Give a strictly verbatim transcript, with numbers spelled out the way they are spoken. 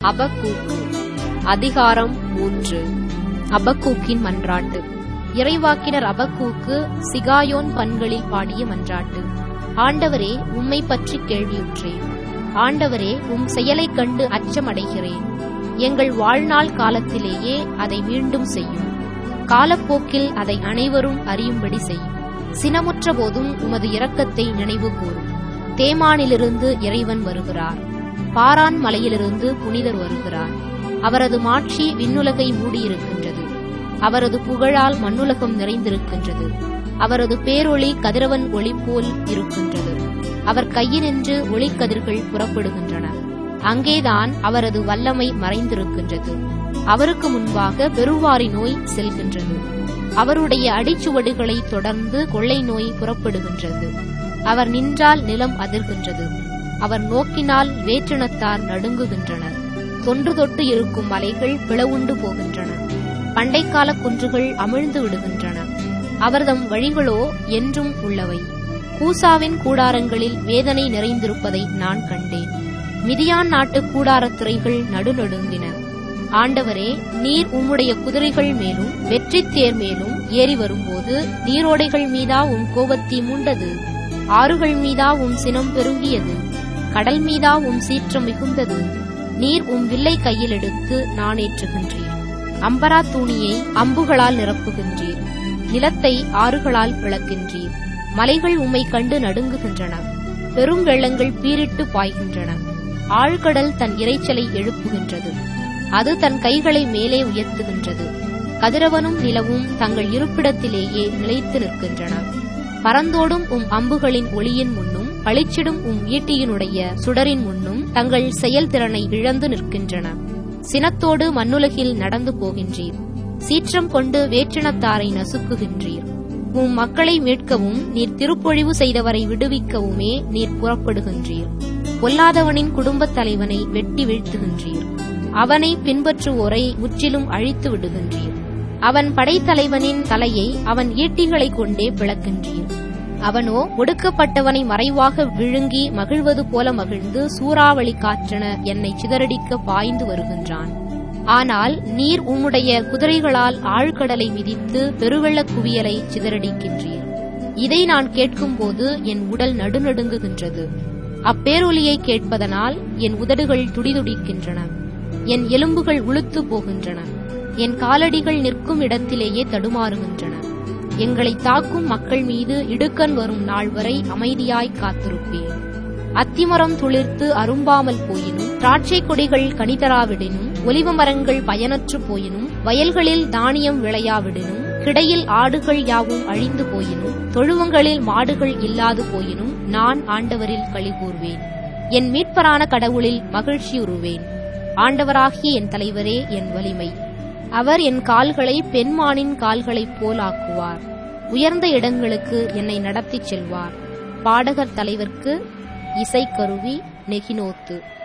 அபக்கூக்கு. அதிகாரம் மூன்று. அபக்கூக்கின் மன்றாட்டு. இறைவாக்கினர் அபக்கூக்கு சிகாயோன் பண்களில் பாடிய மன்றாட்டு. ஆண்டவரே, உம்மை பற்றி கேள்வியுற்றேன். ஆண்டவரே, உம் செயலைக் கண்டு அச்சமடைகிறேன். எங்கள் வாழ்நாள் காலத்திலேயே அதை மீண்டும் செய்யும். காலப்போக்கில் அதை அனைவரும் அறியும்படி செய்யும். சினமுற்ற போதும் உமது இரக்கத்தை நினைவு கூரும். தேமானிலிருந்து இறைவன் வருகிறார். பாரான் மலையிலிருந்து புனிதர் வருகிறார். அவரது மாட்சி விண்ணுலகை மூடியிருக்கின்றது. அவரது புகழால் மண்ணுலகம் நிறைந்திருக்கின்றது. அவரது பேரொளி கதிரவன் ஒளி போல் இருக்கின்றது. அவர் கையினின்று ஒளிக்கதிர்கள் புறப்படுகின்றன. அங்கேதான் அவரது வல்லமை மறைந்திருக்கின்றது. அவருக்கு முன்பாக பெருவாரி நோய் செல்கின்றது. அவருடைய அடிச்சுவடுகளை தொடர்ந்து கொள்ளை நோய் புறப்படுகின்றது. அவர் நின்றால் நிலம் அதிர்கின்றது. அவர் நோக்கினால் வேற்றினத்தார் நடுங்குகின்றனர். தொன்று தொட்டு இருக்கும் மலைகள் பிளவுண்டு போகின்றன. பண்டைக்கால குன்றுகள் அமிழ்ந்து விடுகின்றன. அவர்தம் வழிகளோ என்றும் உள்ளவை. கூசாவின் கூடாரங்களில் வேதனை நிறைந்திருப்பதை நான் கண்டேன். மிதியான் நாட்டு கூடாரத் திரைகள் நடுநடுங்கின. ஆண்டவரே, நீர் உம்முடைய குதிரைகள் மேலும் வெற்றி தேர் மேலும் ஏறி வரும்போது நீரோடைகள் மீதா உம் கோபத்தீ மூண்டது. ஆறுகள் மீதா உம் சினம் பெருகியது. கடல் மீதா உம் சீற்றம் மிகுந்தது. நீர் உம் வில்லை கையில் எடுத்து நாணேற்றுகின்றீர். அம்பரா தூணியை அம்புகளால் நிரப்புகின்றீர். நிலத்தை ஆறுகளால் பிளக்கின்றீர். மலைகள் உம்மை கண்டு நடுங்குகின்றன. பெரும் வெள்ளங்கள் பீரிட்டு பாய்கின்றன. ஆழ்கடல் தன் இரைச்சலை எழுப்புகின்றது. அது தன் கைகளை மேலே உயர்த்துகின்றது. கதிரவனும் நிலவும் தங்கள் இருப்பிடத்திலேயே நிலைத்து நிற்கின்றன. பறந்தோடும் உம் அம்புகளின் ஒளியின் முன்னும் பளிச்சிடும் உம் ஈட்டியினுடைய சுடரின் முன்னும் தங்கள் செயல்திறனை இழந்து நிற்கின்றன. சினத்தோடு மண்ணுலகில் நடந்து போகின்றீர். சீற்றம் கொண்டு வேற்றினத்தாரை நசுக்குகின்றீர். உம் மக்களை மீட்கவும் நீர் திருப்பொழிவு செய்தவரை விடுவிக்கவுமே நீர் புறப்படுகின்றீர். பொல்லாதவனின் குடும்பத் தலைவனை வெட்டி வீழ்த்துகின்றீர். அவனை பின்பற்றுவோரை முற்றிலும் அழித்து விடுகின்றீர். அவன் படைத்தலைவனின் தலையை அவன் ஈட்டிகளைக் கொண்டே பிளக்கின்றீர். அவனோ ஒடுக்கப்பட்டவனை மறைவாக விழுங்கி மகிழ்வது போல மகிழ்ந்து சூறாவளி காற்றென என்னை சிதறடிக்க பாய்ந்து வருகின்றான். ஆனால் நீர் உம்முடைய குதிரைகளால் ஆழ்கடலை மிதித்து பெருவெள்ளக் குவியலை சிதறடிக்கின்றீர். இதை நான் கேட்கும்போது என் உடல் நடுநடுங்குகின்றது. அப்பேரொலியை கேட்பதனால் என் உதடுகள் துடிதுடிக்கின்றன. என் எலும்புகள் உளுத்து போகின்றன. என் காலடிகள் நிற்கும் இடத்திலேயே தடுமாறுகின்றன. எங்களை தாக்கும் மக்கள் மீது இடுக்கண் வரும் நாள் வரை அமைதியாய் காத்திருப்பேன். அத்திமரம் துளிர்த்து அரும்பாமல் போயினும், திராட்சை கொடிகள் கனிதராவிடினும், ஒலிவ மரங்கள் பயனற்று போயினும், வயல்களில் தானியம் விளையாவிடினும், கிடையில் ஆடுகள் யாவும் அழிந்து போயினும், தொழுவங்களில் மாடுகள் இல்லாது போயினும், நான் ஆண்டவரில் களிகூர்வேன். என் மீட்பரான கடவுளில் மகிழ்ச்சியுறுவேன். ஆண்டவராகிய என் தலைவரே என் வலிமை. அவர் என் கால்களை பெண்மானின் கால்களைப் போல் ஆக்குவார். உயர்ந்த இடங்களுக்கு என்னை நடத்திச் செல்வார். பாடகர் தலைவர்க்கு இசைக்கருவி நெகினோத்து.